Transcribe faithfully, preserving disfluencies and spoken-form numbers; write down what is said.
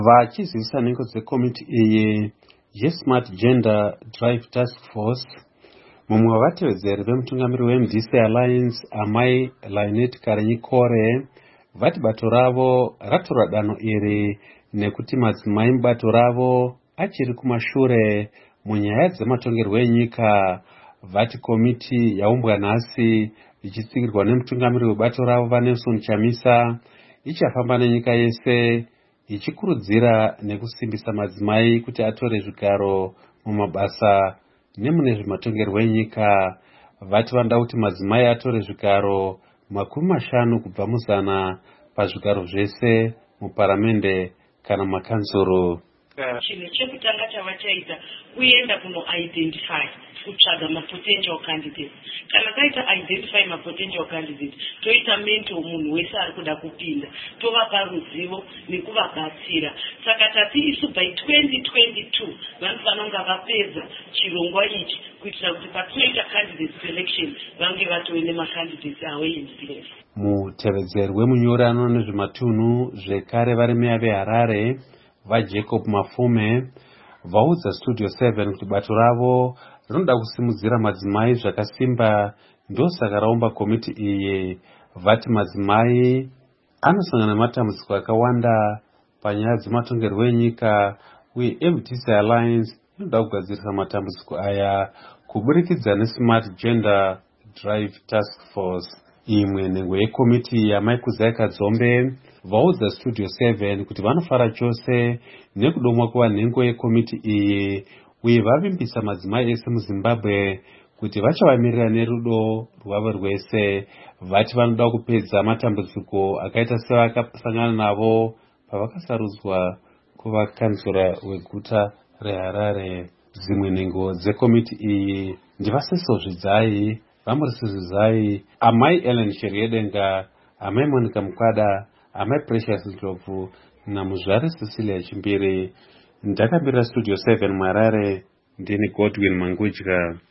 Vachizivisana nhengo dzekomiti iyi yeSmart Gender Drive Task Force, mumwe wavatevedzeri vemutungamiri weM D C Alliance amai Lynette Kare-Nyikore vati bato ravo ratora danho iri nekuti madzimai mubato ravo achiri kumashure munyaya dzematongerwo enyika. Vati komiti yaumbwa nhasi ichitsivirwa nemutungamiri webato ravo vaNelson Chamisa ichafamba nenyika yese ichikurudzira nekusimbisa madzimai kuti atore zvigaro mumabasa nemune zvematongerwo enyika. Vati vanoda kuti madzimai atore zvigaro makumi mashanu kubva muzana pazvigaro zvese muparamende kana makanzuru. Chinhu chekutanga chavachaita kuenda kunoidentify kutsvaga mapotential candidates. Kana taita identify mapotential candidates, toita mentor munhu wese ari kuda kupinda, tovapa ruzivo nekuvabatsira. Saka tati isu by twenty twenty-two vanofanira kunga vapedza chirongwa ichi kuitira kuti patinoita candidate selection vange vatove nemacandidates avo himself. Mutevedzeri wemunyori anoona nezvematunhu zvekare vari meya veHarare vaJacob Mafume vaudza Studio seven kuti bato ravo rinoda kusimudzira madzimai zvakasimba, ndosaka raumba komiti iyi. Vati madzimai anosangana nematambudziko akawanda panyaya dzematongerwo enyika uye M D C Alliance inoda kugadzirisa matambudziko aya kuburikidza neSmart Gender Drive Task Force. Imwe nhengo yekomiti yamai Kuzai Kadzombe vaudza Studio seven kuti vanofara chose nekudomwa kuva nhengo yekomiti iyi uye vavimbisa madzimai ese muZimbabwe kuti vachavamirira nerudo rwavo rwese. Vati vanoda kupedza matambudziko akaita sevakasangana navo pavakasarudzwa kuva kanzura weguta reHarare. Dzimwe nhengo dzekomiti iyi ndivaSeso Zvidzai, Vamurisi Zvidzai, amai Ellen Sheriedenga, amai Monica Mukwada, amai Precious Ndlovu namuzvare Cecilia Chimbiri. Ndakamirira Studio seven muHarare, ndini Godwin Mangudya.